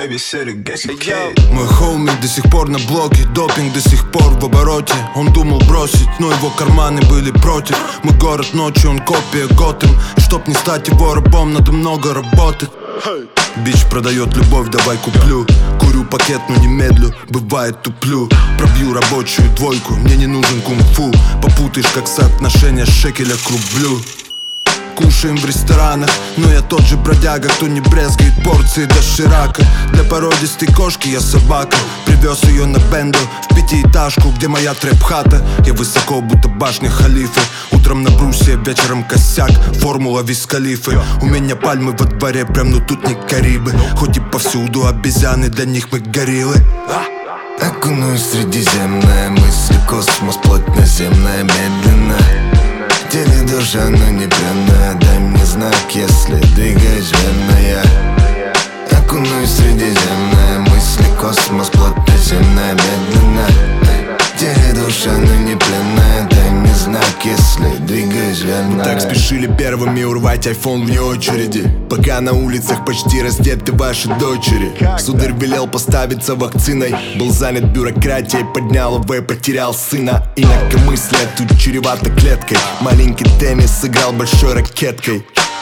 Мой хоуми до сих пор на блоке, допинг до сих пор в обороте. Он думал бросить, но его карманы были против. Мой город ночью, он копия Готэм. И чтоб не стать его рабом, надо много работать. Бич продает любовь, давай куплю. Курю пакет, но не медлю, бывает туплю. Пробью рабочую двойку, мне не нужен кунг-фу. Попутаешь как соотношение шекеля к рублю. Кушаем в ресторанах, но я тот же бродяга, кто не брезгает порции доширака. Для породистой кошки я собака. Привез ее на бенду в пятиэтажку, где моя трэп-хата. Я высоко, будто башня халифы. Утром на брусе, вечером косяк. Формула Виз Халифы. У меня пальмы во дворе, прям, но тут не Карибы. Хоть и повсюду обезьяны, для них мы гориллы. Окунусь в Средиземное, мысли космос, плоть наземная, медленно. В теле душа, но не пьяная. Дай мне знак, если двигаюсь верно я. Окунусь в Средиземное, мысли космос, плоть наземная, медленно. В теле душа, но не пьяная. Дай мне знак, если двигаюсь верно. Так спешили первыми урвать айфон вне очереди, пока на улицах почти раздеты ваши дочери. Сударь велел поставиться вакциной, был занят бюрократией, поднял ОВ, потерял сына. Инакомыслие тут чревато клеткой. Маленький теннис сыграл большой ракеткой.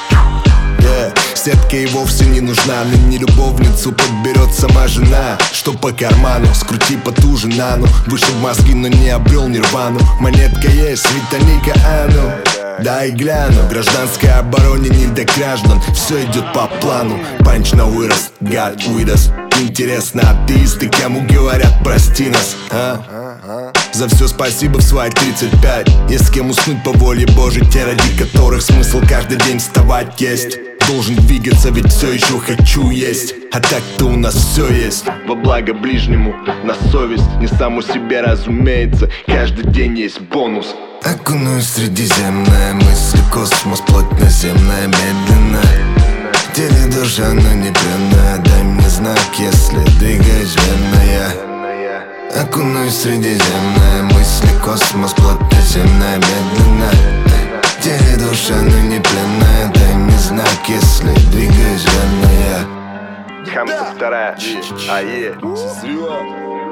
Сетка и вовсе не нужна, ныне любовницу подберет сама жена. Что по карману, скрути потуже нану. Вышиб мозги, но не обрел нирвану. Монетка есть, Виталика, а ну дай гляну. Гражданской обороне не до граждан, все идет по плану. Панч на вырост, God with us. Интересно, атеисты кому говорят прости нас, а? За все спасибо в свои 35. Есть с кем уснуть по воле Божьей, те, ради которых смысл каждый день вставать есть. Должен двигаться, ведь все еще хочу есть. А так-то у нас все есть во благо ближнему, на совесть. Не саму себе, разумеется, каждый день есть бонус. Окунусь в Средиземное, мысли космос, плоть наземная, медленно. В теле душа, но не пьяная. Дай мне знак, если двигаюсь верно я. Окунусь в Средиземное, мысли космос, плоть наземная, медленно. В теле душа, но не пьяная. Дай мне знак, если двигаюсь верно я. Хамса вторая, ае.